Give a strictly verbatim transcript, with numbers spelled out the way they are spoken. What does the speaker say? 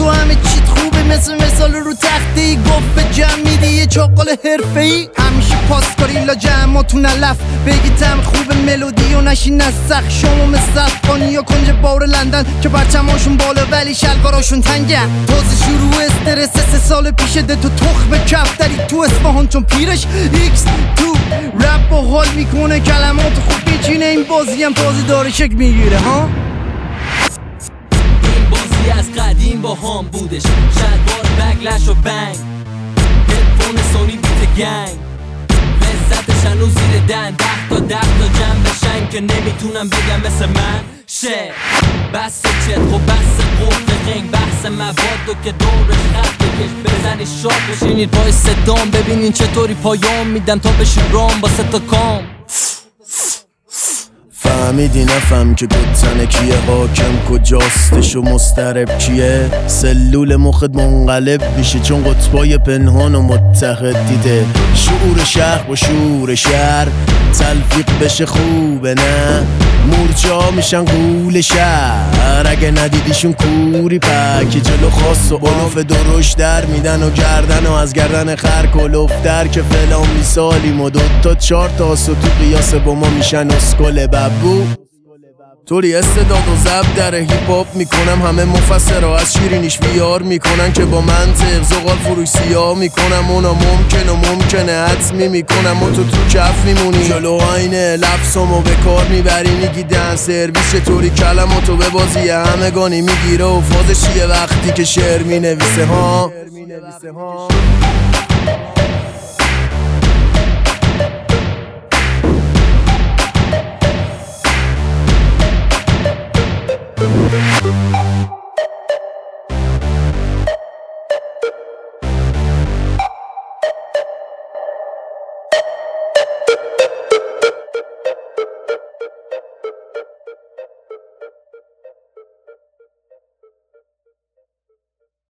تو همه چیت خوبه مثل مثال رو تختی گفت به جمع میدی یه چاقال حرفه‌ای همیشه پاس کاری لا جمع تو نلف بگی تم خوب ملودی و نشی نسخ شما مثل افغانی یا کنج بار لندن که برچماشون بالا ولی شلواراشون تنگه تازه شروع استرس سه سال پیشه ده تو تخم کفتری تو اصفهان چون پیرش ایکس تو رپ و حال میکنه کلمات خوب میچینه این بازی هم تازه داره شک میگیره ها این بازی از قدیم با هم بودش شلوار بگلش و بنگ هدفون سونی بیت گنگ لذتش هنوز زیر دن ده تا ده تا جمع بشن که نمیتونم بگم مثل من شه بس چت خب بس قفل قنگ بحث مواد و که دورش خط بکش بزنی شاد بشینید پای صدام ببینین چطوری پایام میدم تا بشی رام با سه تا کام فهمیدی نفهم که گفتن کیه حاکم کجاستش و مسترب کیه سلول مخت منقلب میشه چون قطبای پنهان و متحد دیده شعور شهر و شعور شهر تلفیق بشه خوبه نه مورچا میشن قول شهر اگه ندیدیشون کوری پک جلو خاص و علوف درش در میدن و گردن و از گردن خر کلوف در که فلان میسالیم و دوت تا چار تاست و تو قیاس با ما میشن اسکل ببو طوری استعداد و زب در هیپ هاپ میکنم همه مفسرها از شیرینیش ویار میکنن که با منطق زغال فروش سیاه میکنم اونا ممکنه ممکنه حتمی میکنم و تو تو کف میمونی جلو آینه لفظامو به کار میبری میگی دن سرویس چطوری کلماتو به بازی همگانی میگیره و فازش یه وقتی که شعر مینویسه ها